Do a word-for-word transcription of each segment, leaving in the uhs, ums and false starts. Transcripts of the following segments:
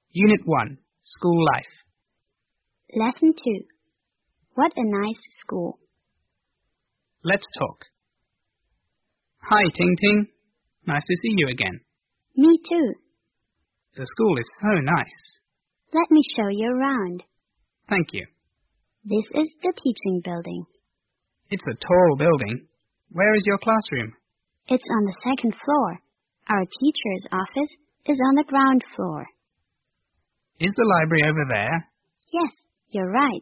Unit one, School Life. Lesson two. What a nice school. Let's talk. Hi, Ting Ting. Nice to see you again. Me too. The school is so nice. Let me show you around. Thank you. This is the teaching building. It's a tall building. Where is your classroom? It's on the second floor. Our teacher's office is on the ground floor. Is the library over there? Yes, you're right.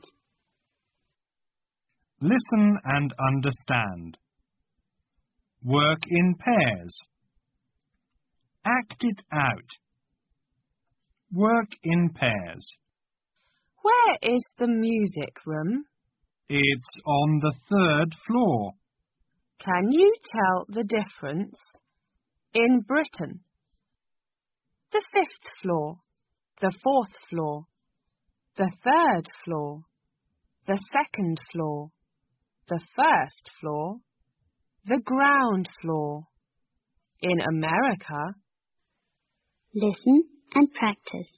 Listen and understand. Work in pairs. Act it out. Work in pairs. Where is the music room? It's on the third floor. Can you tell the difference? In Britain, the fifth floor, the fourth floor, the third floor, the second floor, the first floor, the ground floor. In America, listen and practice.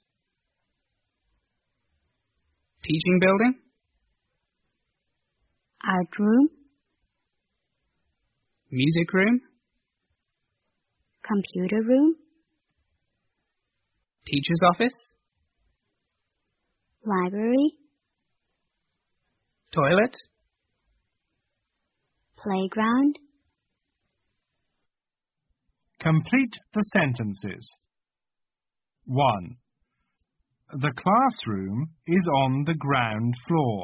Teaching building? Art room, Music room? computer room, Teacher's office? library, Toilet? playground. Complete the sentences. one. The classroom is on the ground floor.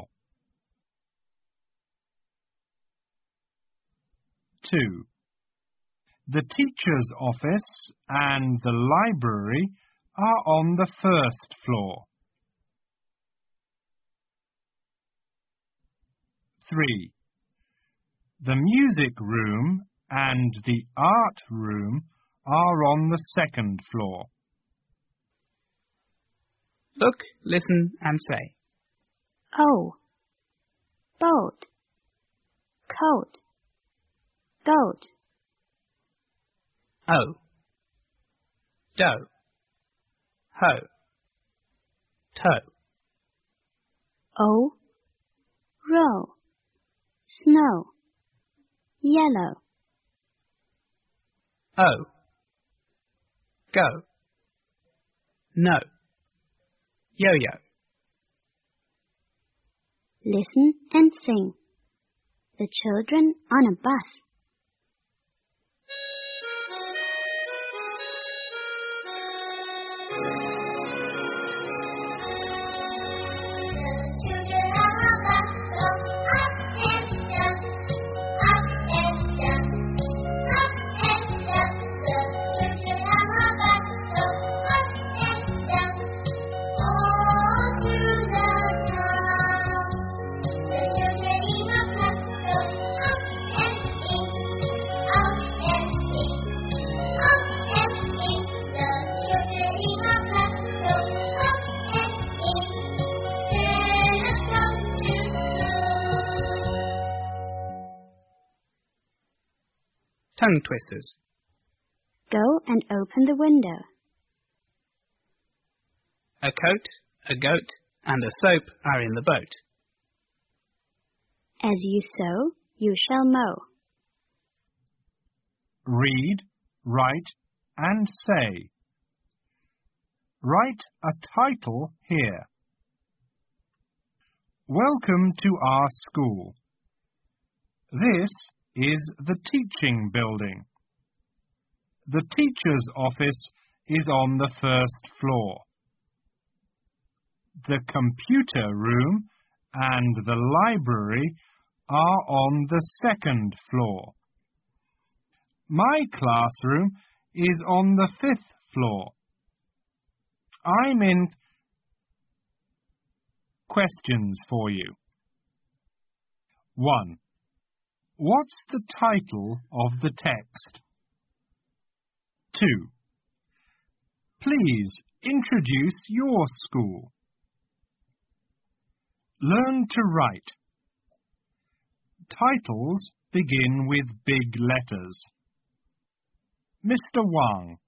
two. The teacher's office and the library are on the first floor. three. The music room and the art room are on the second floor. Look, listen and say. O, boat, coat, goat. O. Dough. Ho. Toe. O, row, snow, yellow. O. Go. No. Yo-yo. Listen and sing. The children on a bus. Tongue twisters. Go and open the window. A coat, a goat, and a soap are in the boat. As you sow, you shall mow. Read, write, and say. Write a title here. Welcome to our school. This is the teaching building. The teacher's office is on the first floor. The computer room and the library are on the second floor. My classroom is on the fifth floor. I'm in questions for you. one. What's the title of the text? two. Please introduce your school. Learn to write. Titles begin with big letters. Mister Wang.